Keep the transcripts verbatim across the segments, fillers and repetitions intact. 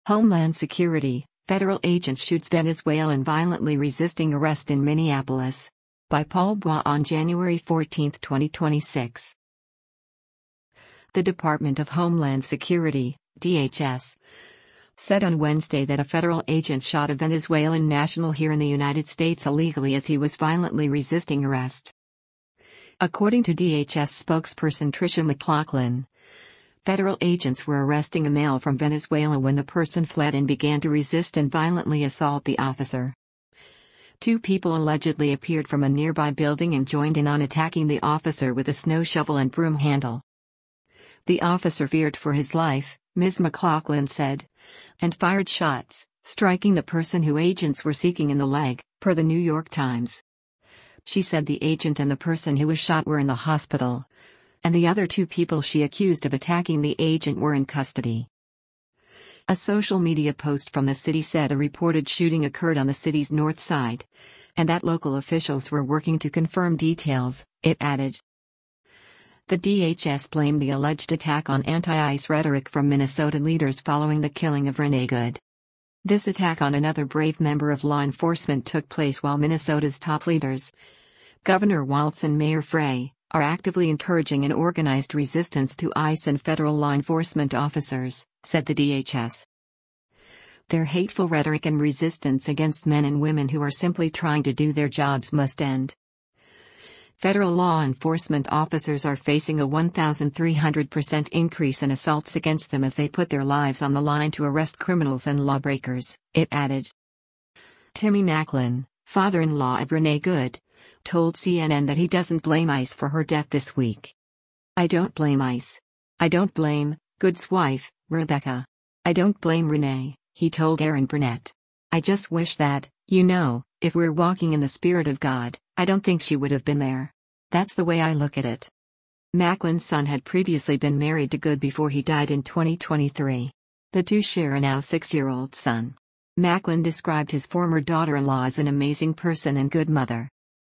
Homeland Security: Federal agent shoots Venezuelan violently resisting arrest in Minneapolis. By Paul Bois on January fourteenth, twenty twenty-six. The Department of Homeland Security, D H S, said on Wednesday that a federal agent shot a Venezuelan national here in the United States illegally as he was violently resisting arrest. According to D H S spokesperson Tricia McLaughlin, federal agents were arresting a male from Venezuela when the person fled and began to resist and violently assault the officer. Two people allegedly appeared from a nearby building and joined in on attacking the officer with a snow shovel and broom handle. The officer feared for his life, Miz McLaughlin said, and fired shots, striking the person who agents were seeking in the leg, per the New York Times. She said the agent and the person who was shot were in the hospital, and the other two people she accused of attacking the agent were in custody. A social media post from the city said a reported shooting occurred on the city's north side, and that local officials were working to confirm details, it added. The D H S blamed the alleged attack on anti-ICE rhetoric from Minnesota leaders following the killing of Renee Good. This attack on another brave member of law enforcement took place while Minnesota's top leaders, Governor Walz and Mayor Frey, are actively encouraging an organized resistance to ICE and federal law enforcement officers, said the D H S. Their hateful rhetoric and resistance against men and women who are simply trying to do their jobs must end. Federal law enforcement officers are facing a one thousand three hundred percent increase in assaults against them as they put their lives on the line to arrest criminals and lawbreakers, it added. Timmy Macklin, father-in-law of Renee Good, told C N N that he doesn't blame ICE for her death this week. I don't blame ICE. I don't blame Good's wife, Rebecca. I don't blame Renee, he told Erin Burnett. I just wish that, you know, if we're walking in the Spirit of God, I don't think she would have been there. That's the way I look at it. Macklin's son had previously been married to Good before he died in twenty twenty-three. The two share a now six-year-old son. Macklin described his former daughter-in-law as an amazing person and good mother.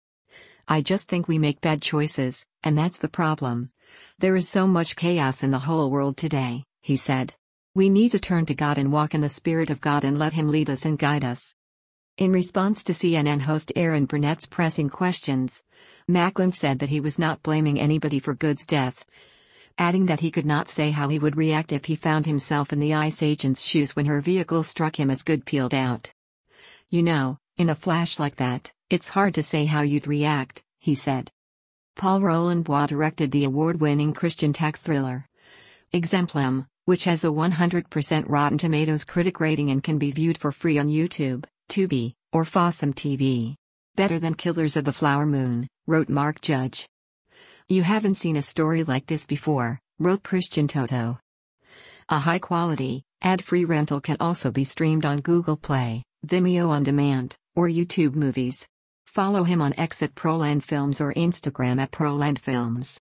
I just think we make bad choices, and that's the problem. There is so much chaos in the whole world today, he said. We need to turn to God and walk in the Spirit of God and let Him lead us and guide us. In response to C N N host Erin Burnett's pressing questions, Macklin said that he was not blaming anybody for Good's death, adding that he could not say how he would react if he found himself in the ICE agent's shoes when her vehicle struck him as Good peeled out. You know, in a flash like that, it's hard to say how you'd react, he said. Paul Roland Bois directed the award-winning Christian tech thriller Exemplum, which has a one hundred percent Rotten Tomatoes critic rating and can be viewed for free on YouTube, Tubi, or Fossum T V. Better than Killers of the Flower Moon, wrote Mark Judge. You haven't seen a story like this before, wrote Christian Toto. A high-quality, ad-free rental can also be streamed on Google Play, Vimeo On Demand, or YouTube Movies. Follow him on X at Proland Films or Instagram at Proland Films.